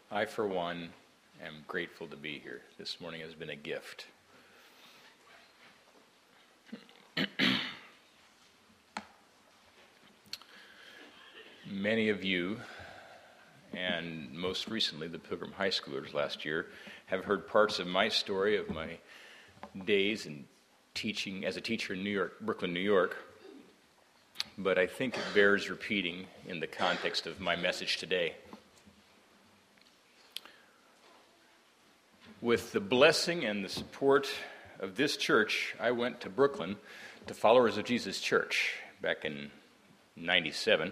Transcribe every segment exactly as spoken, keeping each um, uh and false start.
I, for one, am grateful to be here. This morning has been a gift. Many of you, and most recently the Pilgrim High Schoolers last year, have heard parts of my story of my days in teaching as a teacher in New York, Brooklyn, New York. But I think it bears repeating in the context of my message today. With the blessing and the support of this church, I went to Brooklyn to Followers of Jesus Church back in ninety-seven.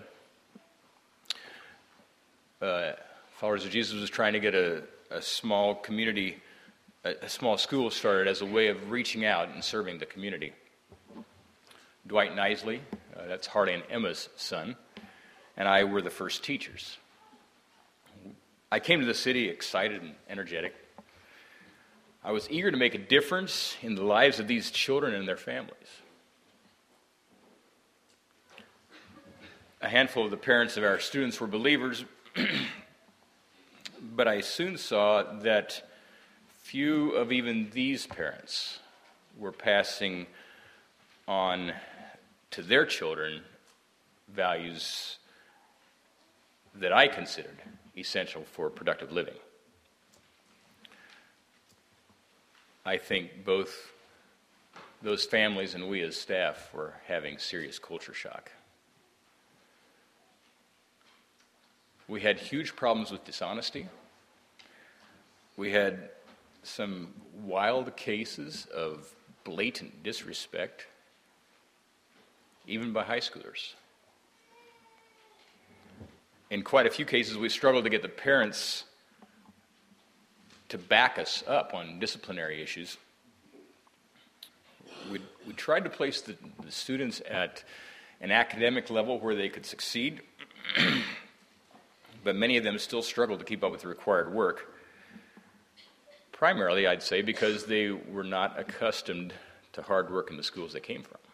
Uh, Followers of Jesus was trying to get a, a small community, a, a small school started as a way of reaching out and serving the community. Dwight Knisley, uh, that's Harley and Emma's son, and I were the first teachers. I came to the city excited and energetic. I was eager to make a difference in the lives of these children and their families. A handful of the parents of our students were believers, but I soon saw that few of even these parents were passing on to their children values that I considered essential for productive living. I think both those families and we as staff were having serious culture shock. We had huge problems with dishonesty. We had some wild cases of blatant disrespect, even by high schoolers. In quite a few cases, we struggled to get the parents to back us up on disciplinary issues. We, we tried to place the, the students at an academic level where they could succeed, but many of them still struggled to keep up with the required work. Primarily, I'd say, because they were not accustomed to hard work in the schools they came from.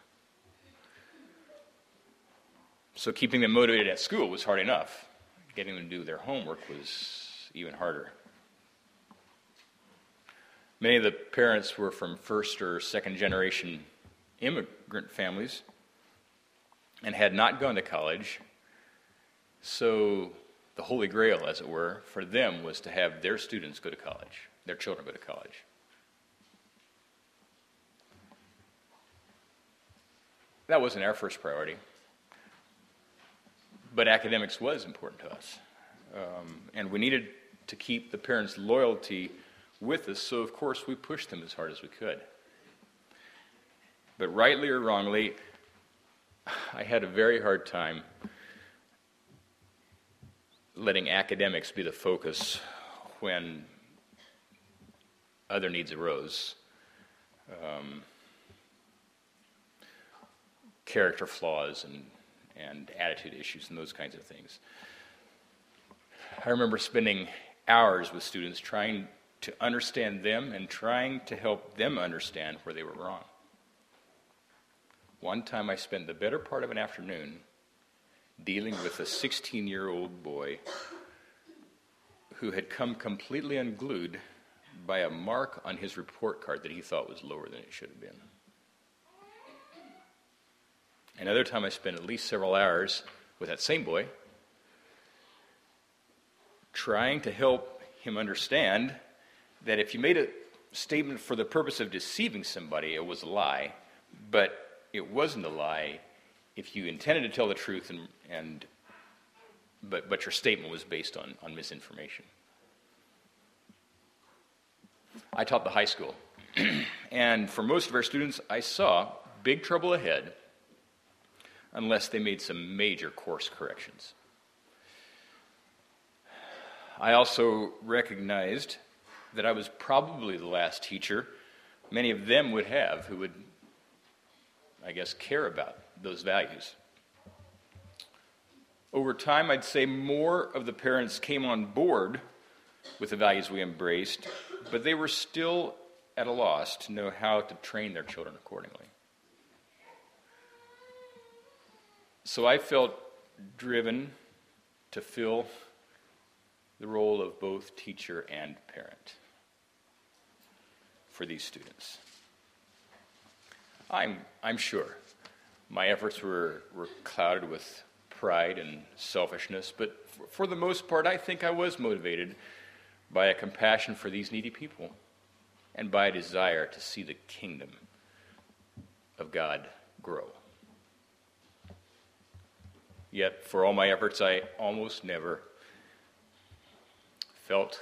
So keeping them motivated at school was hard enough. Getting them to do their homework was even harder. Many of the parents were from first or second generation immigrant families and had not gone to college, so the holy grail, as it were, for them was to have their students go to college, their children go to college. That wasn't our first priority, but academics was important to us, um, and we needed to keep the parents' loyalty with us, so of course we pushed them as hard as we could. But rightly or wrongly, I had a very hard time letting academics be the focus when other needs arose. Um, character flaws and, and attitude issues and those kinds of things. I remember spending hours with students trying to understand them and trying to help them understand where they were wrong. One time I spent the better part of an afternoon dealing with a sixteen-year-old boy who had come completely unglued by a mark on his report card that he thought was lower than it should have been. Another time I spent at least several hours with that same boy trying to help him understand that if you made a statement for the purpose of deceiving somebody, it was a lie, but it wasn't a lie if you intended to tell the truth and, and but but your statement was based on, on misinformation. I taught the high school, and for most of our students, I saw big trouble ahead unless they made some major course corrections. I also recognized that I was probably the last teacher many of them would have who would, I guess, care about those values. Over time, I'd say more of the parents came on board with the values we embraced, but they were still at a loss to know how to train their children accordingly. So I felt driven to fill the role of both teacher and parent for these students. I'm, I'm sure my efforts were, were clouded with pride and selfishness, but for, for the most part, I think I was motivated by a compassion for these needy people and by a desire to see the kingdom of God grow. Yet, for all my efforts, I almost never felt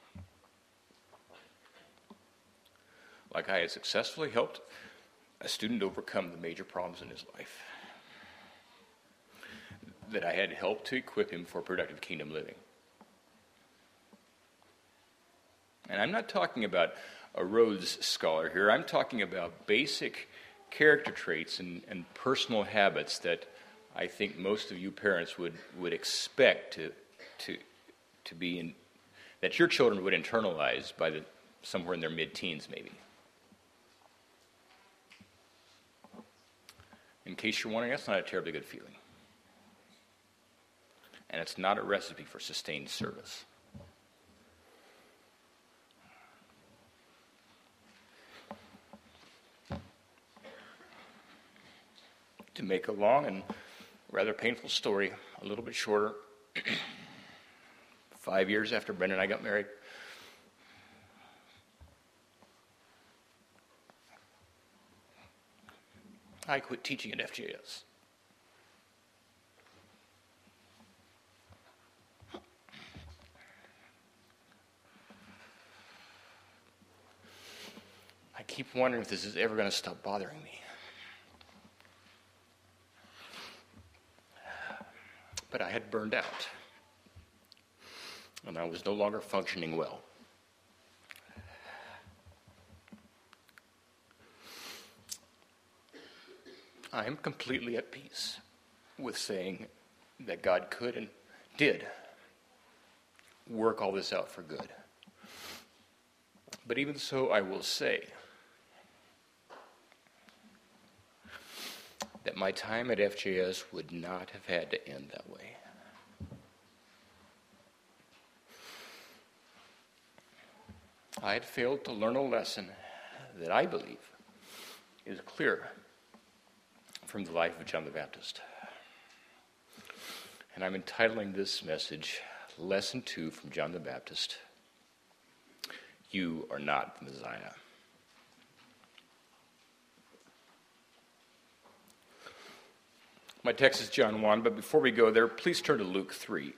like I had successfully helped a student overcome the major problems in his life, that I had helped to equip him for productive kingdom living. And I'm not talking about a Rhodes Scholar here. I'm talking about basic character traits and, and personal habits that I think most of you parents would, would expect to, to, to be in, that your children would internalize by the, somewhere in their mid-teens maybe. In case you're wondering, that's not a terribly good feeling. And it's not a recipe for sustained service. To make a long and rather painful story a little bit shorter, five years after Brenda and I got married, I quit teaching at F J S. I keep wondering if this is ever going to stop bothering me. But I had burned out, and I was no longer functioning well. I am completely at peace with saying that God could and did work all this out for good. But even so, I will say that my time at F J S would not have had to end that way. I had failed to learn a lesson that I believe is clear from the life of John the Baptist. And I'm entitling this message, Lesson Two from John the Baptist. You are not the Messiah. My text is John one, but before we go there, please turn to Luke three.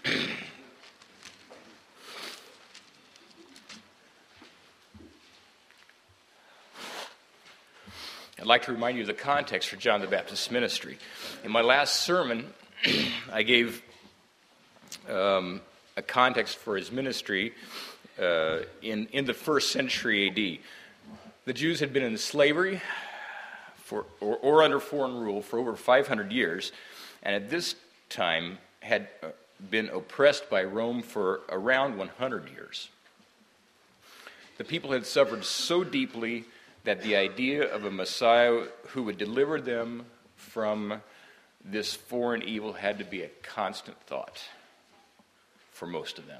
I'd like to remind you of the context for John the Baptist's ministry. In my last sermon, I gave um, a context for his ministry uh, in, in the first century A D. The Jews had been in slavery for, or, or under foreign rule for over five hundred years, and at this time had been oppressed by Rome for around one hundred years. The people had suffered so deeply that the idea of a Messiah who would deliver them from this foreign evil had to be a constant thought for most of them.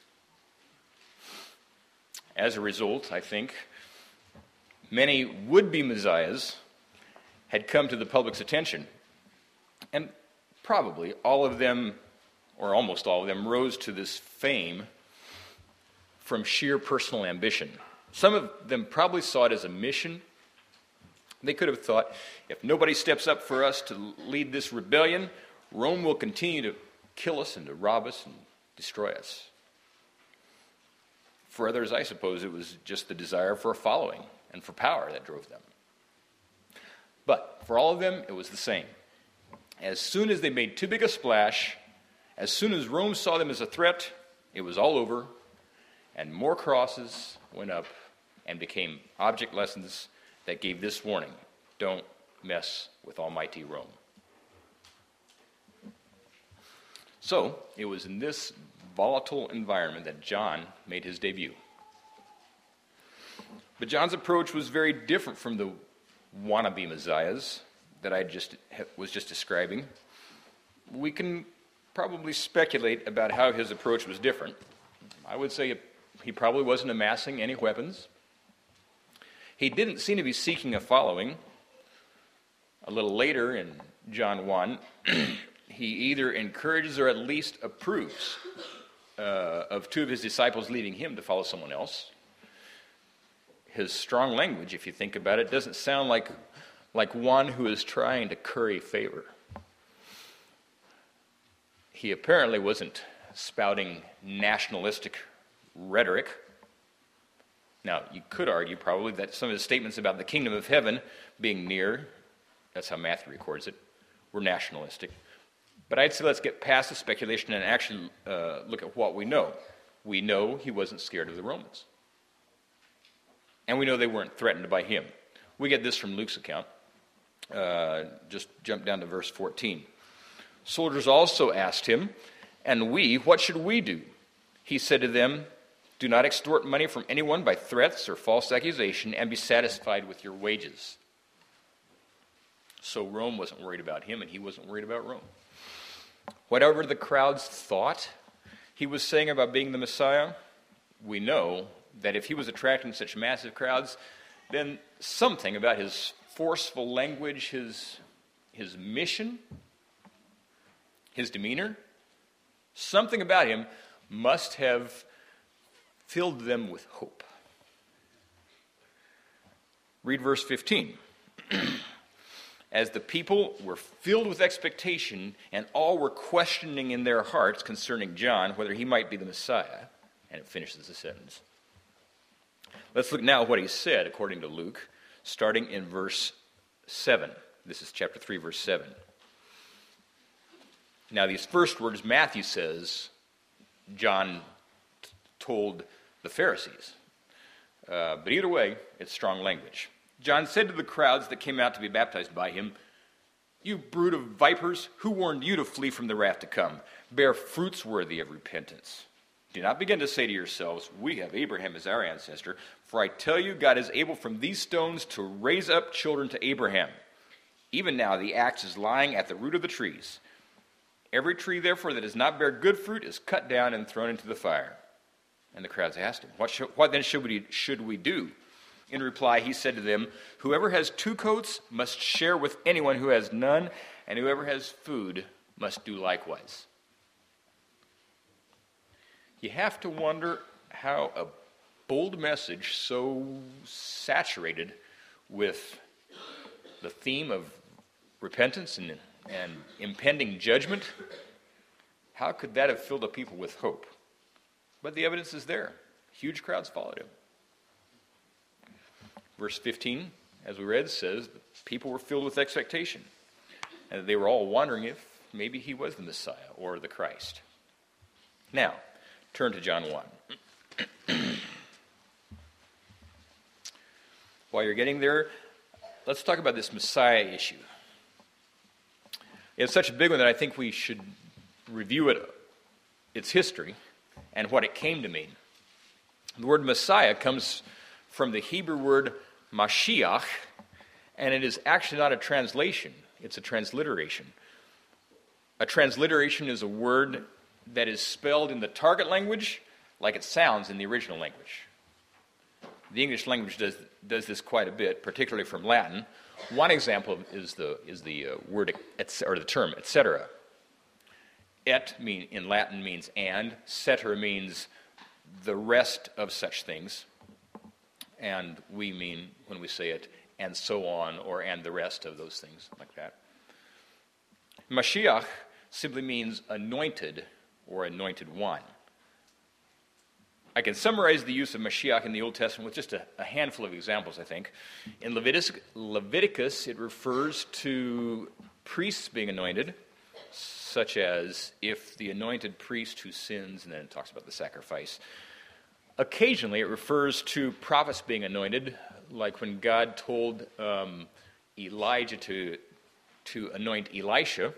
As a result, I think, many would-be Messiahs had come to the public's attention, and probably all of them, or almost all of them, rose to this fame from sheer personal ambition. Some of them probably saw it as a mission. They could have thought, if nobody steps up for us to lead this rebellion, Rome will continue to kill us and to rob us and destroy us. For others, I suppose it was just the desire for a following and for power that drove them. But for all of them, it was the same. As soon as they made too big a splash, as soon as Rome saw them as a threat, it was all over, and more crosses went up and became object lessons that gave this warning: don't mess with almighty Rome. So, it was in this volatile environment that John made his debut. But John's approach was very different from the wannabe messiahs that I just was just describing. We can probably speculate about how his approach was different. I would say he probably wasn't amassing any weapons. He didn't seem to be seeking a following. A little later in John one, he either encourages or at least approves uh, of two of his disciples leaving him to follow someone else. His strong language, if you think about it, doesn't sound like, like one who is trying to curry favor. He apparently wasn't spouting nationalistic rhetoric. Now, you could argue probably that some of his statements about the kingdom of heaven being near, that's how Matthew records it, were nationalistic. But I'd say let's get past the speculation and actually uh, look at what we know. We know he wasn't scared of the Romans. And we know they weren't threatened by him. We get this from Luke's account. Uh, just jump down to verse fourteen. Soldiers also asked him, "And we, what should we do?" He said to them, "Do not extort money from anyone by threats or false accusation, and be satisfied with your wages." So Rome wasn't worried about him, and he wasn't worried about Rome. Whatever the crowds thought he was saying about being the Messiah, we know that if he was attracting such massive crowds, then something about his forceful language, his, his mission, his demeanor, something about him must have filled them with hope. Read verse fifteen. As the people were filled with expectation, and all were questioning in their hearts concerning John whether he might be the Messiah, and it finishes the sentence. Let's look now at what he said according to Luke, starting in verse seven. This is chapter three, verse seven. Now these first words Matthew says, John t- told the Pharisees. Uh, but either way, it's strong language. John said to the crowds that came out to be baptized by him, "You brood of vipers, who warned you to flee from the wrath to come? Bear fruits worthy of repentance. Do not begin to say to yourselves, 'We have Abraham as our ancestor,' for I tell you, God is able from these stones to raise up children to Abraham. Even now the axe is lying at the root of the trees. Every tree, therefore, that does not bear good fruit is cut down and thrown into the fire." And the crowds asked him, What, should, what then should we, should we do? In reply, he said to them, "Whoever has two coats must share with anyone who has none, and whoever has food must do likewise." You have to wonder how a bold message so saturated with the theme of repentance and, and impending judgment, how could that have filled the people with hope? But the evidence is there. Huge crowds followed him. Verse fifteen, as we read, says the people were filled with expectation, and they were all wondering if maybe he was the Messiah or the Christ. Now, turn to John one. While you're getting there, let's talk about this Messiah issue. It's such a big one that I think we should review it, its history and what it came to mean. The word Messiah comes from the Hebrew word Mashiach, and it is actually not a translation, it's a transliteration. A transliteration is a word that is spelled in the target language like it sounds in the original language. The English language does does this quite a bit, particularly from Latin. One example is the is the uh, word et, or the term et cetera. Et mean in Latin means and, cetera means the rest of such things. And we mean, when we say it, and so on, or and the rest of those things, like that. Mashiach simply means anointed or anointed one. I can summarize the use of Mashiach in the Old Testament with just a, a handful of examples, I think. In Leviticus, Leviticus, it refers to priests being anointed, such as if the anointed priest who sins, and then it talks about the sacrifice. Occasionally, it refers to prophets being anointed, like when God told um, Elijah to, to anoint Elisha.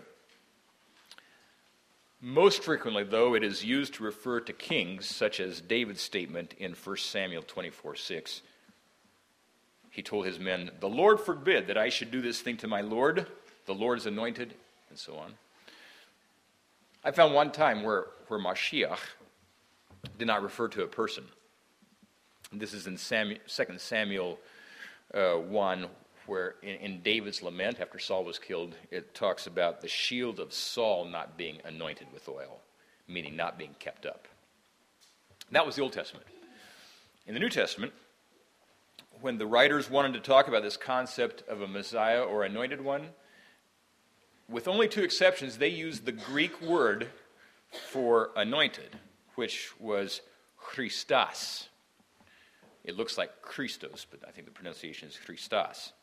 Most frequently, though, it is used to refer to kings, such as David's statement in First Samuel twenty-four six. He told his men, "The Lord forbid that I should do this thing to my Lord. The Lord is anointed," and so on. I found one time where, where Mashiach did not refer to a person. This is in Samuel, Second Samuel uh, one, where in, in David's lament after Saul was killed, it talks about the shield of Saul not being anointed with oil, meaning not being kept up. That was the Old Testament. In the New Testament, when the writers wanted to talk about this concept of a Messiah or anointed one, with only two exceptions, they used the Greek word for anointed, which was Christos. It looks like Christos, but I think the pronunciation is Christos.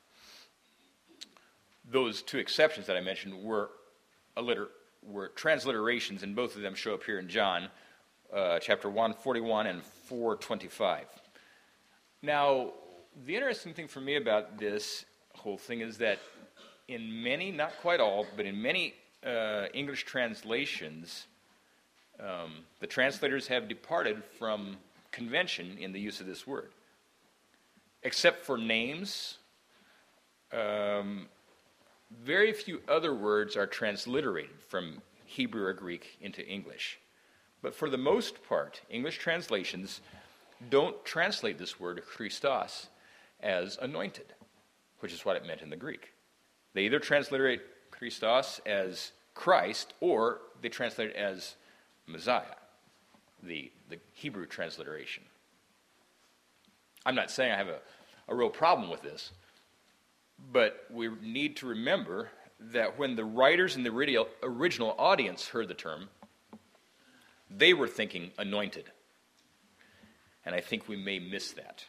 Those two exceptions that I mentioned were, a liter- were transliterations, and both of them show up here in John, uh, chapter one forty-one and four twenty-five. Now, the interesting thing for me about this whole thing is that in many, not quite all, but in many uh, English translations, um, the translators have departed from convention in the use of this word. Except for names, um, very few other words are transliterated from Hebrew or Greek into English. But for the most part, English translations don't translate this word Christos as anointed, which is what it meant in the Greek. They either transliterate Christos as Christ, or they translate it as Messiah, the, the Hebrew transliteration. I'm not saying I have a, a real problem with this, but we need to remember that when the writers in the original, original audience heard the term, they were thinking anointed. And I think we may miss that.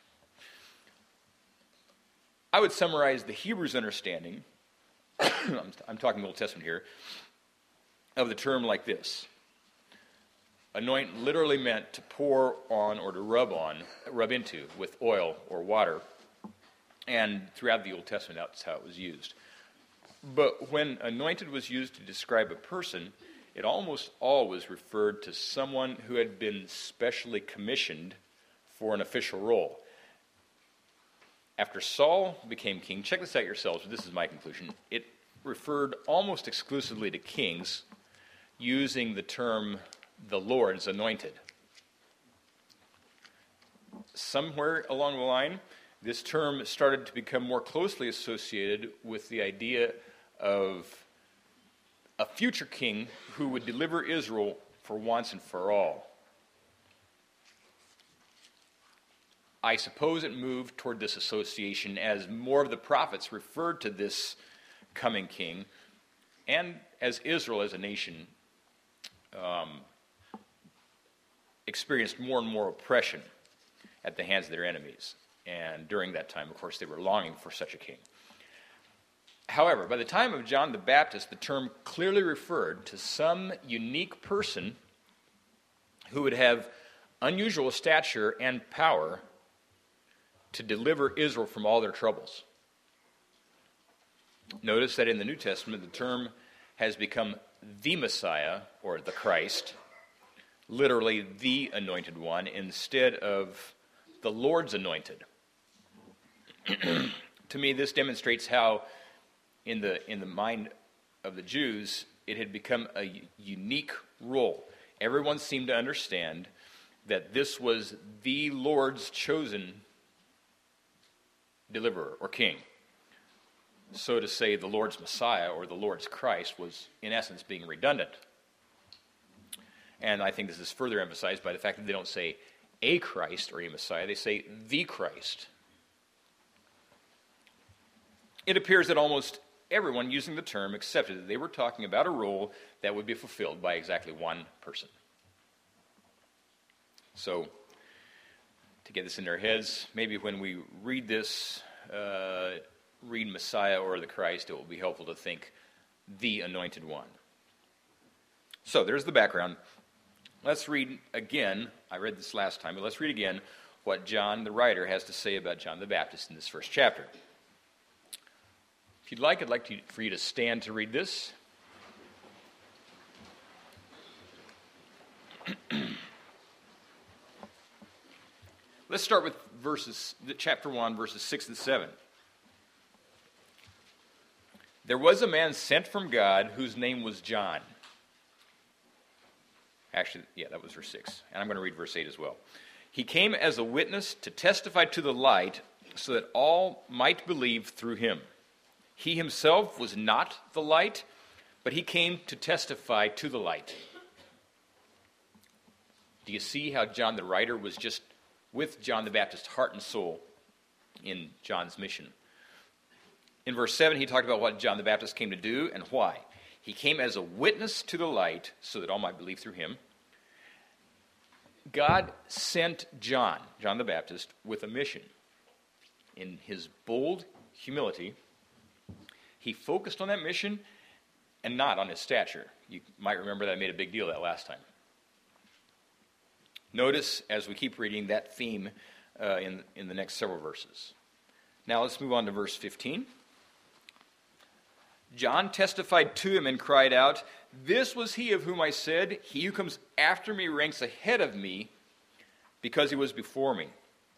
I would summarize the Hebrews' understanding, I'm, I'm talking Old Testament here, of the term like this. Anoint literally meant to pour on or to rub on, rub into with oil or water. And throughout the Old Testament, that's how it was used. But when anointed was used to describe a person, it almost always referred to someone who had been specially commissioned for an official role. After Saul became king, check this out yourselves, but this is my conclusion, it referred almost exclusively to kings using the term the Lord's anointed. Somewhere along the line, this term started to become more closely associated with the idea of a future king who would deliver Israel for once and for all. I suppose it moved toward this association as more of the prophets referred to this coming king, and as Israel as a nation um, experienced more and more oppression at the hands of their enemies. And during that time, of course, they were longing for such a king. However, by the time of John the Baptist, the term clearly referred to some unique person who would have unusual stature and power to deliver Israel from all their troubles. Notice that in the New Testament, the term has become the Messiah, or the Christ, literally the anointed one, instead of the Lord's anointed. To me, this demonstrates how, in the in the mind of the Jews, it had become a unique role. Everyone seemed to understand that this was the Lord's chosen deliverer or king. So to say the Lord's Messiah or the Lord's Christ was, in essence, being redundant. And I think this is further emphasized by the fact that they don't say a Christ or a Messiah, they say the Christ. It appears that almost everyone using the term accepted that they were talking about a role that would be fulfilled by exactly one person. So, to get this in our heads, maybe when we read this, uh, read Messiah or the Christ, it will be helpful to think the anointed one. So, there's the background. Let's read again, I read this last time, but let's read again what John, the writer, has to say about John the Baptist in this first chapter. If you'd like, I'd like to, for you to stand to read this. Let's start with verses, chapter one, verses six and seven. There was a man sent from God whose name was John. Actually, yeah, that was verse six. And I'm going to read verse eight as well. He came as a witness to testify to the light so that all might believe through him. He himself was not the light, but he came to testify to the light. Do you see how John the writer was just with John the Baptist, heart and soul, in John's mission? In verse seven, he talked about what John the Baptist came to do and why. He came as a witness to the light so that all might believe through him. God sent John, John the Baptist, with a mission. In his bold humility, he focused on that mission and not on his stature. You might remember that I made a big deal of that last time. Notice, as we keep reading, that theme uh, in, in the next several verses. Now let's move on to verse fifteen. John testified to him and cried out, "This was he of whom I said, 'He who comes after me ranks ahead of me, because he was before me.'"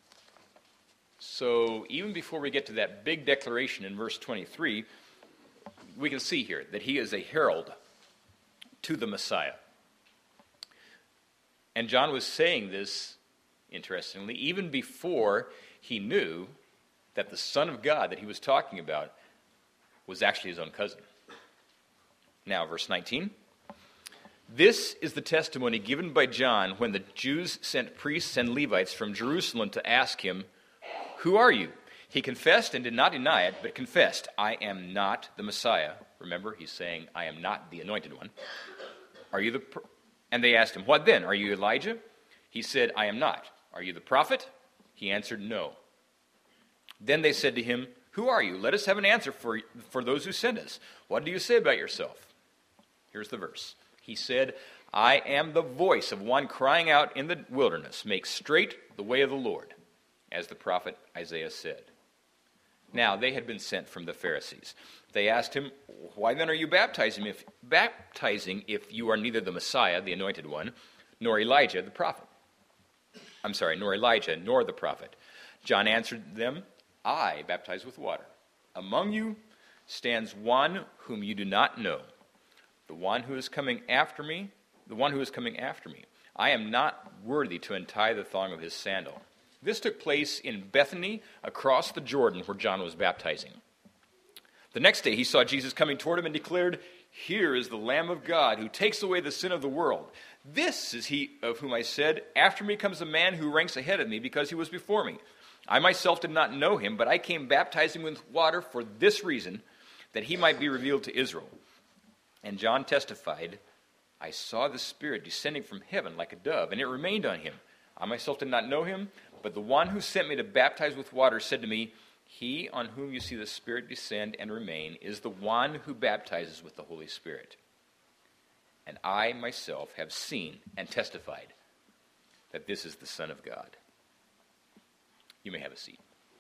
So even before we get to that big declaration in verse twenty-three, we can see here that he is a herald to the Messiah. And John was saying this, interestingly, even before he knew that the Son of God that he was talking about was actually his own cousin. Now, verse nineteen. "This is the testimony given by John when the Jews sent priests and Levites from Jerusalem to ask him, 'Who are you?' He confessed and did not deny it, but confessed, 'I am not the Messiah.'" Remember, he's saying, "I am not the anointed one. Are you the pro-" And they asked him, "What then? Are you Elijah?" He said, "I am not." "Are you the prophet?" He answered, "No." Then they said to him, "Who are you? Let us have an answer for, for those who sent us. What do you say about yourself?" Here's the verse. He said, "I am the voice of one crying out in the wilderness, 'Make straight the way of the Lord,' as the prophet Isaiah said." Now, they had been sent from the Pharisees. They asked him, "Why then are you baptizing if, baptizing if you are neither the Messiah, the anointed one, nor Elijah, the prophet?" I'm sorry, nor Elijah, nor the prophet. John answered them, "I baptize with water. Among you stands one whom you do not know, the one who is coming after me, the one who is coming after me. I am not worthy to untie the thong of his sandal." This took place in Bethany, across the Jordan, where John was baptizing. The next day he saw Jesus coming toward him and declared, "Here is the Lamb of God who takes away the sin of the world. This is he of whom I said, 'After me comes a man who ranks ahead of me because he was before me.' I myself did not know him, but I came baptizing with water for this reason, that he might be revealed to Israel." And John testified, "I saw the Spirit descending from heaven like a dove, and it remained on him. I myself did not know him, but the one who sent me to baptize with water said to me, 'He on whom you see the Spirit descend and remain is the one who baptizes with the Holy Spirit.' And I myself have seen and testified that this is the Son of God." You may have a seat.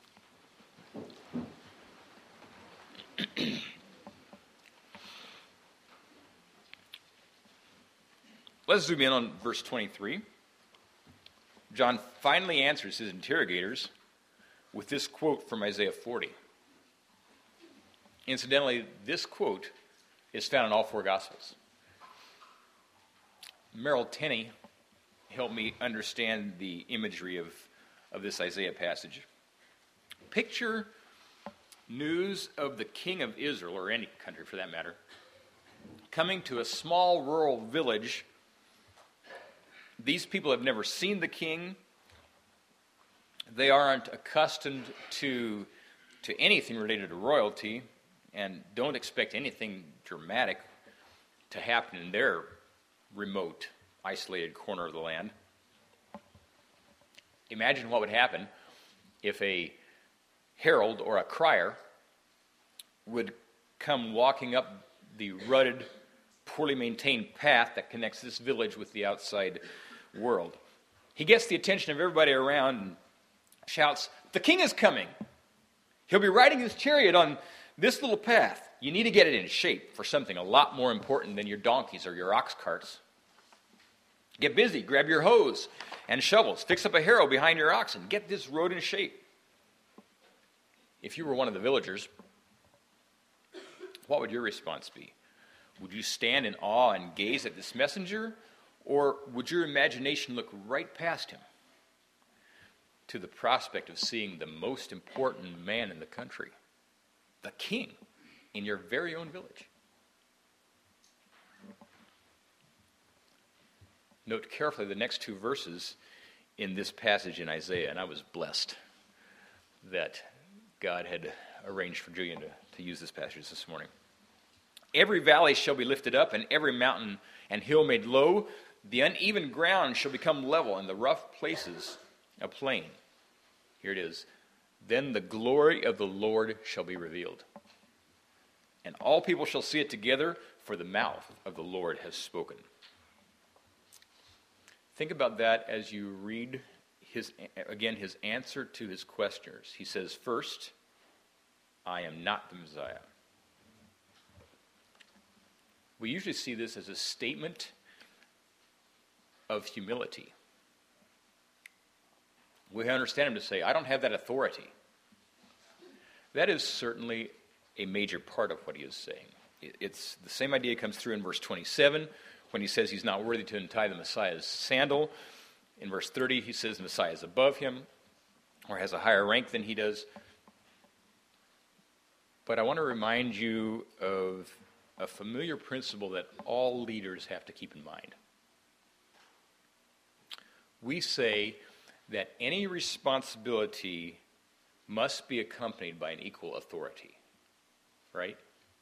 Let's zoom in on verse twenty-three. John finally answers his interrogators with this quote from Isaiah forty. Incidentally, this quote is found in all four Gospels. Merrill Tenney helped me understand the imagery of, of this Isaiah passage. Picture news of the king of Israel, or any country for that matter, coming to a small rural village. These people have never seen the king. They aren't accustomed to, to anything related to royalty and don't expect anything dramatic to happen in their remote, isolated corner of the land. Imagine what would happen if a herald or a crier would come walking up the rutted, poorly maintained path that connects this village with the outside world. He gets the attention of everybody around and shouts, "The king is coming. He'll be riding his chariot on this little path. You need to get it in shape for something a lot more important than your donkeys or your ox carts. Get busy, grab your hoes and shovels, fix up a harrow behind your oxen, get this road in shape." If you were one of the villagers, what would your response be? Would you stand in awe and gaze at this messenger? Or would your imagination look right past him to the prospect of seeing the most important man in the country, the king, in your very own village? Note carefully the next two verses in this passage in Isaiah, and I was blessed that God had arranged for Julian to, to use this passage this morning. Every valley shall be lifted up, and every mountain and hill made low. The uneven ground shall become level, and the rough places a plain. Here it is. Then the glory of the Lord shall be revealed, and all people shall see it together, for the mouth of the Lord has spoken. Think about that as you read his, again, his answer to his questioners. He says, first, I am not the Messiah. We usually see this as a statement of humility. We understand him to say, I don't have that authority. That is certainly a major part of what he is saying. It's the same idea comes through in verse twenty-seven, when he says he's not worthy to untie the Messiah's sandal. In verse thirty, he says the Messiah is above him, or has a higher rank than he does. But I want to remind you of a familiar principle that all leaders have to keep in mind. We say that any responsibility must be accompanied by an equal authority, right?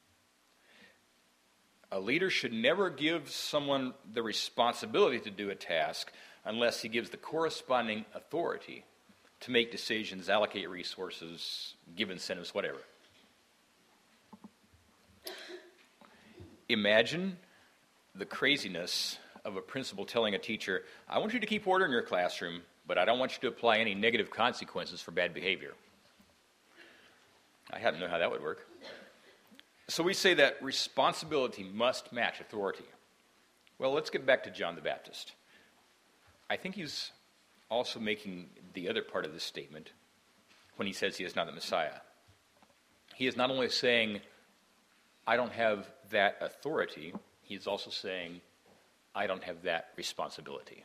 A leader should never give someone the responsibility to do a task unless he gives the corresponding authority to make decisions, allocate resources, give incentives, whatever. Imagine the craziness of a principal telling a teacher, I want you to keep order in your classroom, but I don't want you to apply any negative consequences for bad behavior. I hadn't known how that would work. So we say that responsibility must match authority. Well, let's get back to John the Baptist. I think he's also making the other part of this statement when he says he is not the Messiah. He is not only saying, I don't have that authority, he's also saying, I don't have that responsibility.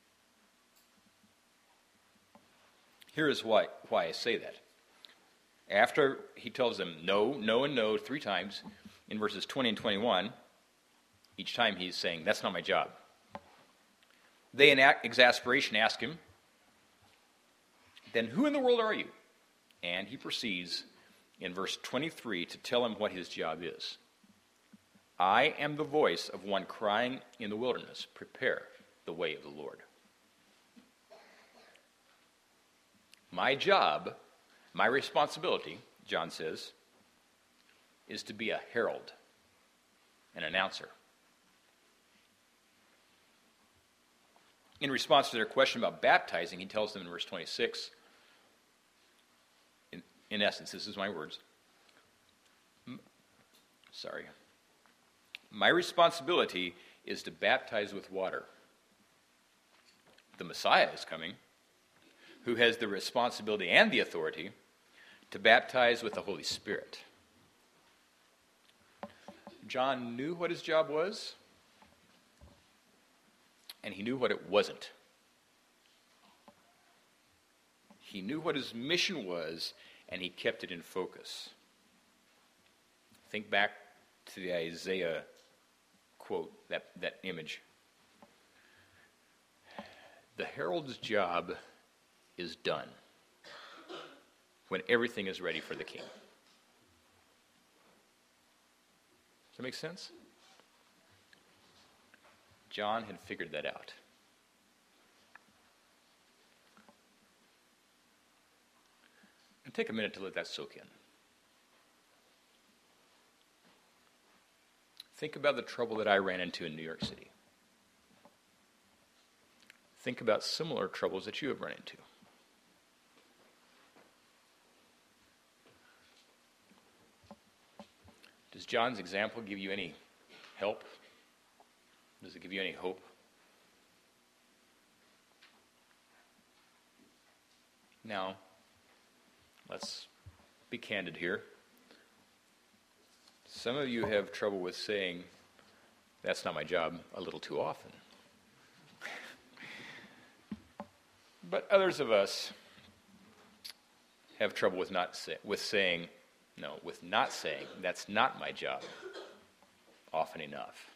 Here is why, why I say that. After he tells them no, no, and no three times, in verses twenty and twenty-one, each time he's saying, that's not my job. They, in exasperation, ask him, then who in the world are you? And he proceeds in verse twenty-three to tell him what his job is. I am the voice of one crying in the wilderness, prepare the way of the Lord. My job, my responsibility, John says, is to be a herald, an announcer. In response to their question about baptizing, he tells them in verse twenty-six, in, in essence, this is my words. M- sorry. My responsibility is to baptize with water. The Messiah is coming, who has the responsibility and the authority to baptize with the Holy Spirit. John knew what his job was, and he knew what it wasn't. He knew what his mission was, and he kept it in focus. Think back to the Isaiah quote, that, that image. The herald's job is done when everything is ready for the king. Does that make sense? John had figured that out. And take a minute to let that soak in. Think about the trouble that I ran into in New York City. Think about similar troubles that you have run into. Does John's example give you any help? Does it give you any hope? Now, let's be candid here. Some of you have trouble with saying, that's not my job, a little too often. But others of us have trouble with not say, with saying, no, with not saying, that's not my job, often enough.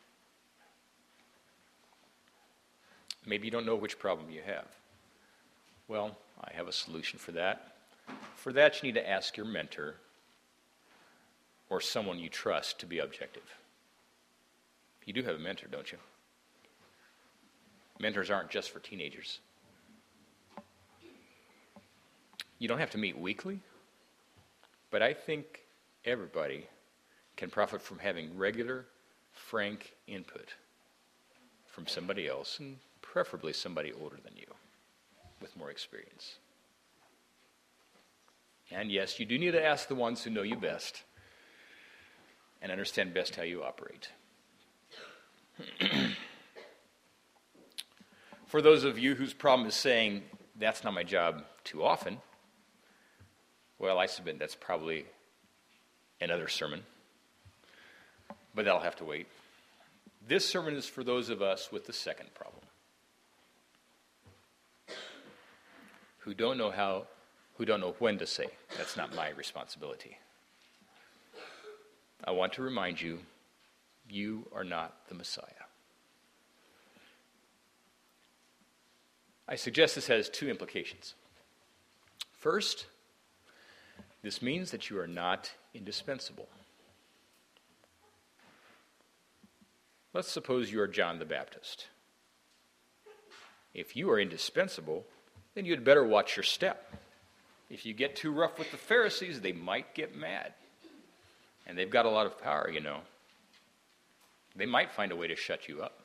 Maybe you don't know which problem you have. Well, I have a solution for that. For that, you need to ask your mentor or someone you trust to be objective. You do have a mentor, don't you? Mentors aren't just for teenagers. You don't have to meet weekly, but I think everybody can profit from having regular, frank input from somebody else, and preferably somebody older than you with more experience. And yes, you do need to ask the ones who know you best and understand best how you operate. For those of you whose problem is saying, that's not my job too often, well, I submit that's probably another sermon, but that'll have to wait. This sermon is for those of us with the second problem, who don't know how, who don't know when to say, that's not my responsibility. I want to remind you, you are not the Messiah. I suggest this has two implications. First, this means that you are not indispensable. Let's suppose you are John the Baptist. If you are indispensable, then you'd better watch your step. If you get too rough with the Pharisees, they might get mad. And they've got a lot of power, you know. They might find a way to shut you up.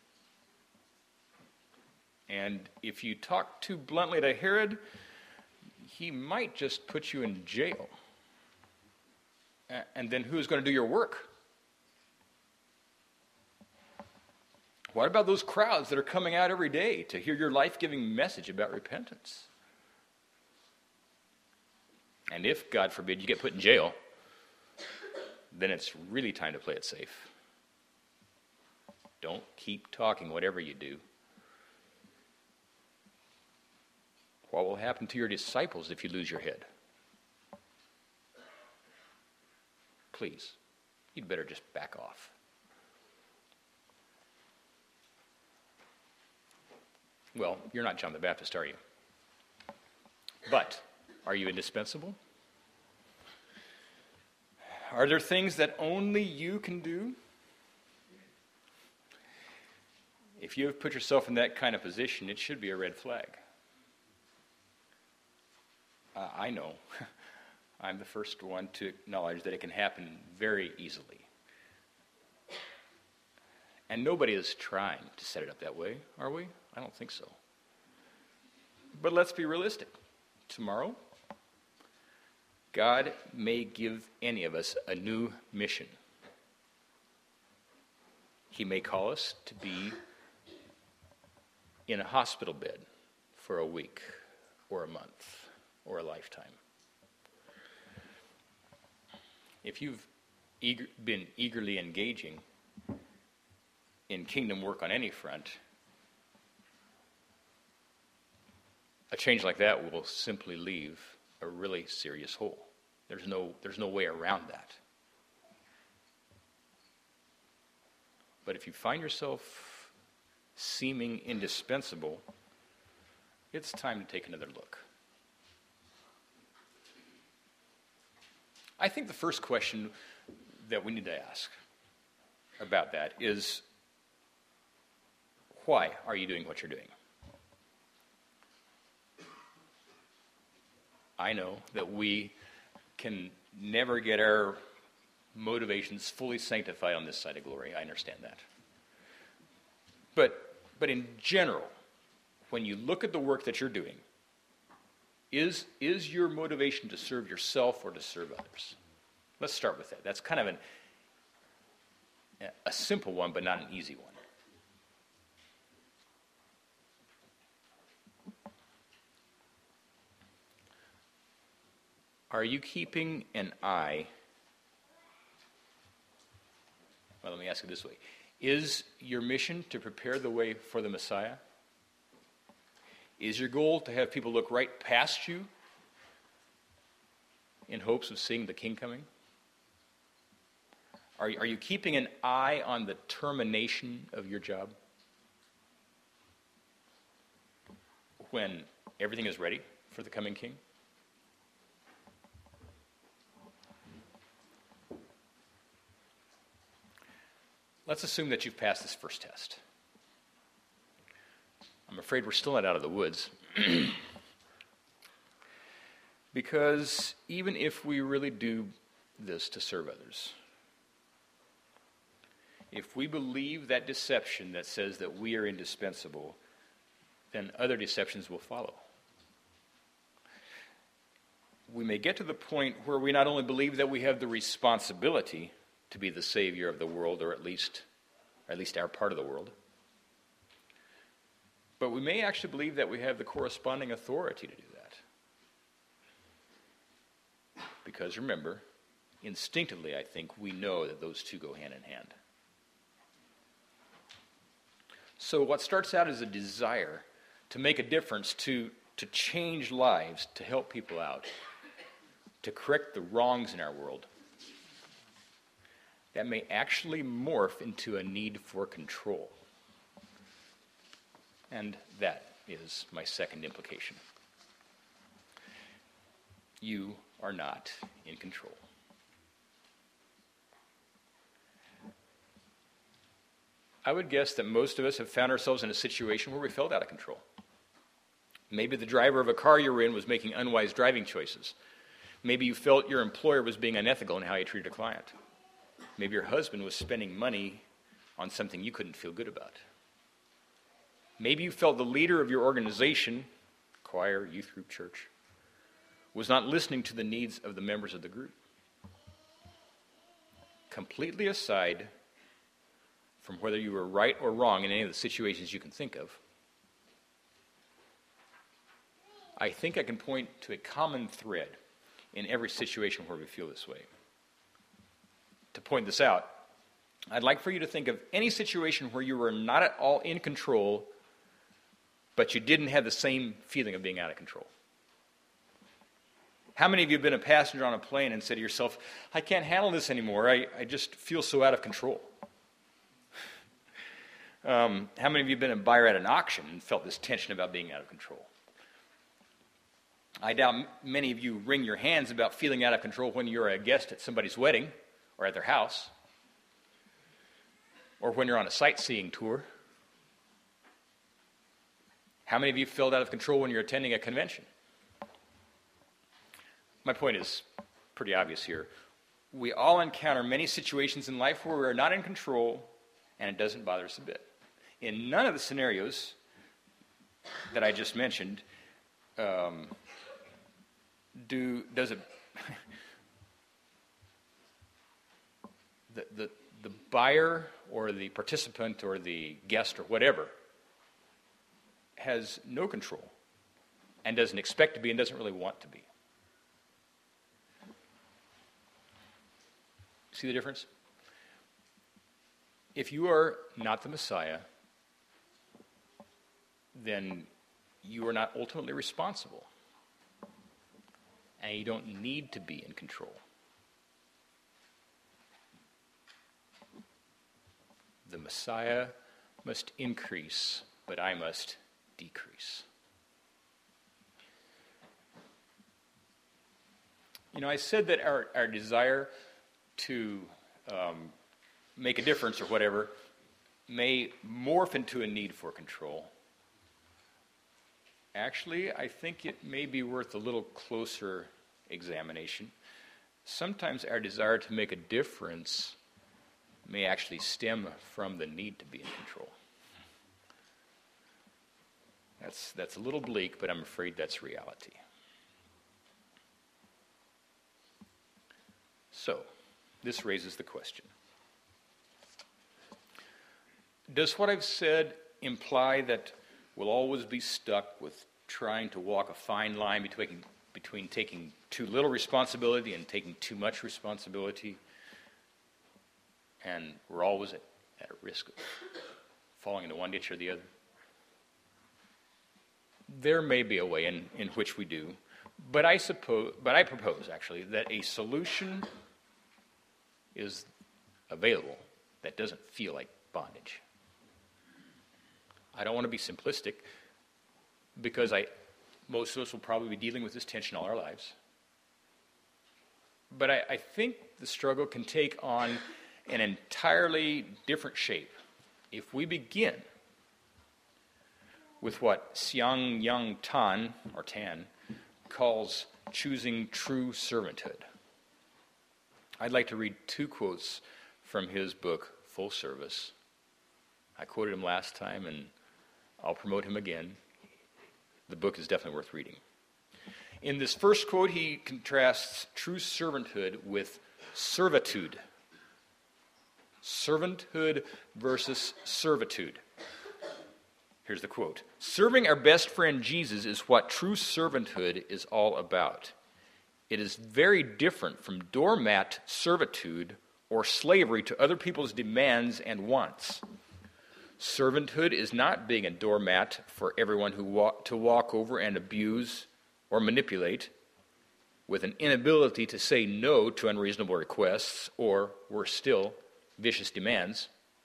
And if you talk too bluntly to Herod, he might just put you in jail. And then who's going to do your work? What about those crowds that are coming out every day to hear your life-giving message about repentance? And if, God forbid, you get put in jail, then it's really time to play it safe. Don't keep talking whatever you do. What will happen to your disciples if you lose your head? Please, you'd better just back off. Well, you're not John the Baptist, are you? But are you indispensable? Are there things that only you can do? If you have put yourself in that kind of position, it should be a red flag. Uh, I know. I'm the first one to acknowledge that it can happen very easily. And nobody is trying to set it up that way, are we? I don't think so. But let's be realistic. Tomorrow, God may give any of us a new mission. He may call us to be in a hospital bed for a week or a month or a lifetime. If you've eager, been eagerly engaging in kingdom work on any front, a change like that will simply leave a really serious hole. There's no, there's no way around that. But if you find yourself seeming indispensable, it's time to take another look. I think the first question that we need to ask about that is, why are you doing what you're doing? I know that we can never get our motivations fully sanctified on this side of glory. I understand that. But, but in general, when you look at the work that you're doing, is, is your motivation to serve yourself or to serve others? Let's start with that. That's kind of an, a simple one, but not an easy one. Are you keeping an eye? Well, let me ask it this way. Is your mission to prepare the way for the Messiah? Is your goal to have people look right past you in hopes of seeing the king coming? Are, are you keeping an eye on the termination of your job? When everything is ready for the coming king? Let's assume that you've passed this first test. I'm afraid we're still not out of the woods. Because even if we really do this to serve others, if we believe that deception that says that we are indispensable, then other deceptions will follow. We may get to the point where we not only believe that we have the responsibility to be the savior of the world, or at least, or at least our part of the world, but we may actually believe that we have the corresponding authority to do that. Because remember, instinctively, I think, we know that those two go hand in hand. So what starts out as a desire to make a difference, to, to change lives, to help people out, to correct the wrongs in our world, that may actually morph into a need for control. And that is my second implication. You are not in control. I would guess that most of us have found ourselves in a situation where we felt out of control. Maybe the driver of a car you were in was making unwise driving choices. Maybe you felt your employer was being unethical in how he treated a client. Maybe your husband was spending money on something you couldn't feel good about. Maybe you felt the leader of your organization, choir, youth group, church, was not listening to the needs of the members of the group. Completely aside from whether you were right or wrong in any of the situations you can think of, I think I can point to a common thread in every situation where we feel this way. To point this out, I'd like for you to think of any situation where you were not at all in control, but you didn't have the same feeling of being out of control. How many of you have been a passenger on a plane and said to yourself, I can't handle this anymore, I, I just feel so out of control? Um, how many of you have been a buyer at an auction and felt this tension about being out of control? I doubt m- many of you wring your hands about feeling out of control when you're a guest at somebody's wedding or at their house, or when you're on a sightseeing tour. How many of you felt out of control when you're attending a convention? My point is pretty obvious here. We all encounter many situations in life where we're not in control, and it doesn't bother us a bit. In none of the scenarios that I just mentioned, um, do does it the, the the buyer or the participant or the guest or whatever has no control and doesn't expect to be and doesn't really want to be. See the difference? If you are not the Messiah, then you are not ultimately responsible. And you don't need to be in control. The Messiah must increase, but I must decrease. You know, I said that our, our desire to um, make a difference or whatever may morph into a need for control. Actually, I think it may be worth a little closer examination. Sometimes our desire to make a difference may actually stem from the need to be in control. That's, that's a little bleak, but I'm afraid that's reality. So, this raises the question. Does what I've said imply that we'll always be stuck with trying to walk a fine line between, between taking too little responsibility and taking too much responsibility, and we're always at, at a risk of falling into one ditch or the other? there may be a way in, in which we do, but I suppose, but I propose actually that a solution is available that doesn't feel like bondage. I don't want to be simplistic because I, most of us will probably be dealing with this tension all our lives. But I, I think the struggle can take on an entirely different shape if we begin with what Seong Young Tan, or Tan, calls choosing true servanthood. I'd like to read two quotes from his book, Full Service. I quoted him last time, and I'll promote him again. The book is definitely worth reading. In this first quote, he contrasts true servanthood with servitude. Servanthood versus servitude. Here's the quote. Serving our best friend Jesus is what true servanthood is all about. It is very different from doormat servitude or slavery to other people's demands and wants. Servanthood is not being a doormat for everyone who walk, to walk over and abuse or manipulate with an inability to say no to unreasonable requests or, worse still, vicious demands.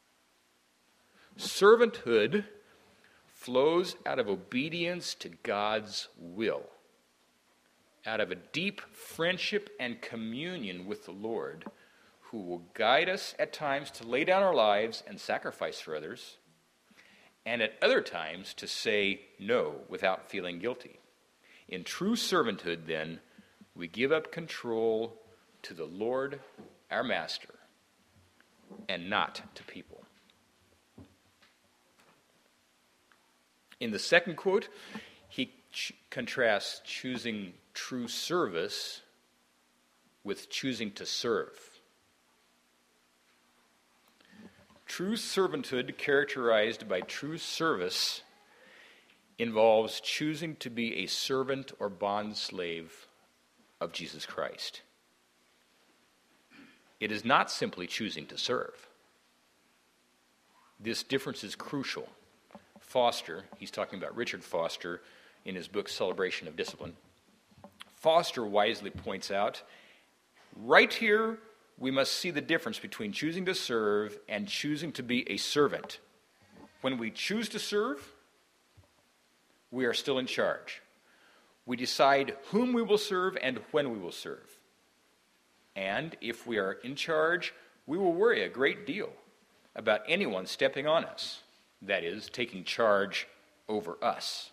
Servanthood flows out of obedience to God's will, out of a deep friendship and communion with the Lord, who will guide us at times to lay down our lives and sacrifice for others, and at other times to say no without feeling guilty. In true servanthood, then, we give up control to the Lord, our Master, and not to people. In the second quote, he ch- contrasts choosing true service with choosing to serve. True servanthood, characterized by true service, involves choosing to be a servant or bond slave of Jesus Christ. It is not simply choosing to serve. This difference is crucial. Foster, he's talking about Richard Foster in his book Celebration of Discipline. Foster wisely points out, right here we must see the difference between choosing to serve and choosing to be a servant. When we choose to serve, we are still in charge. We decide whom we will serve and when we will serve. And if we are in charge, we will worry a great deal about anyone stepping on us, that is, taking charge over us.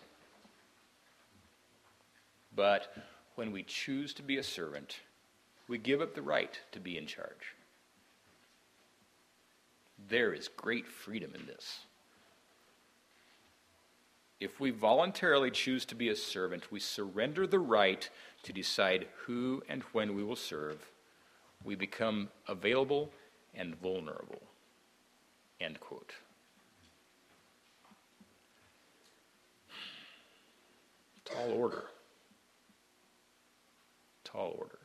But when we choose to be a servant, we give up the right to be in charge. There is great freedom in this. If we voluntarily choose to be a servant, we surrender the right to decide who and when we will serve. We become available and vulnerable. End quote. Tall order. Tall order.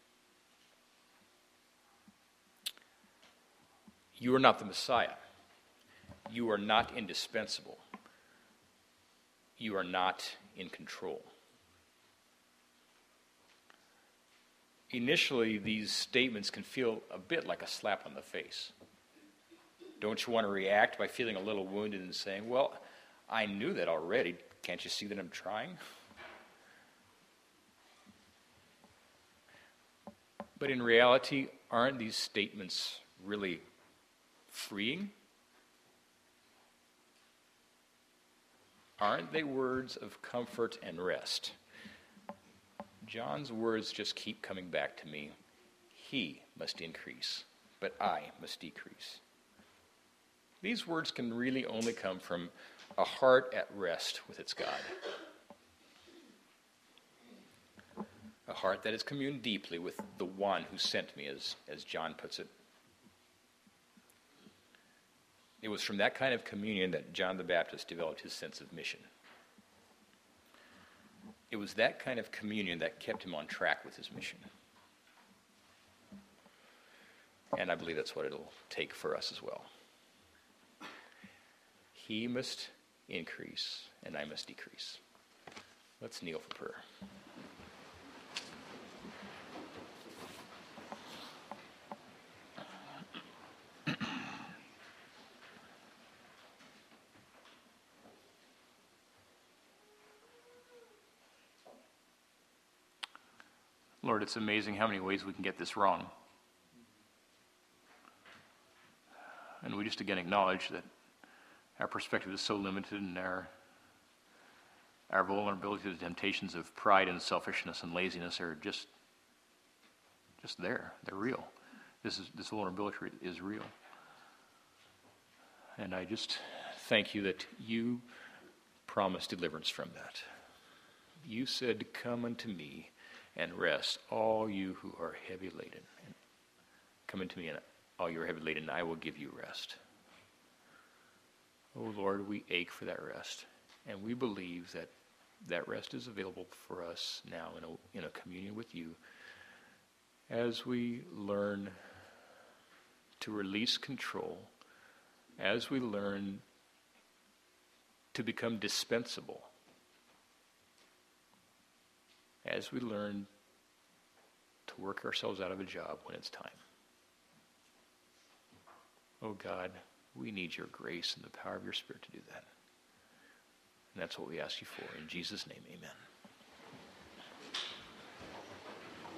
You are not the Messiah. You are not indispensable. You are not in control. Initially, these statements can feel a bit like a slap on the face. Don't you want to react by feeling a little wounded and saying, well, I knew that already. Can't you see that I'm trying? But in reality, aren't these statements really freeing? Aren't they words of comfort and rest? John's words just keep coming back to me. He must increase, but I must decrease. These words can really only come from a heart at rest with its God. A heart that has communed deeply with the one who sent me, as, as John puts it. It was from that kind of communion that John the Baptist developed his sense of mission. It was that kind of communion that kept him on track with his mission. And I believe that's what it'll take for us as well. He must increase, and I must decrease. Let's kneel for prayer. Lord, it's amazing how many ways we can get this wrong. And we just again acknowledge that our perspective is so limited, and our our vulnerability to the temptations of pride and selfishness and laziness are just just there. They're real. This is this vulnerability is real. And I just thank you that you promised deliverance from that. You said, "Come unto me and rest, all you who are heavy laden. And come unto me, and all you are heavy laden, and I will give you rest." Oh Lord, we ache for that rest, and we believe that that rest is available for us now in a, in a communion with you as we learn to release control, as we learn to become dispensable, as we learn to work ourselves out of a job when it's time. Oh God, we need your grace and the power of your Spirit to do that. And that's what we ask you for. In Jesus' name, amen.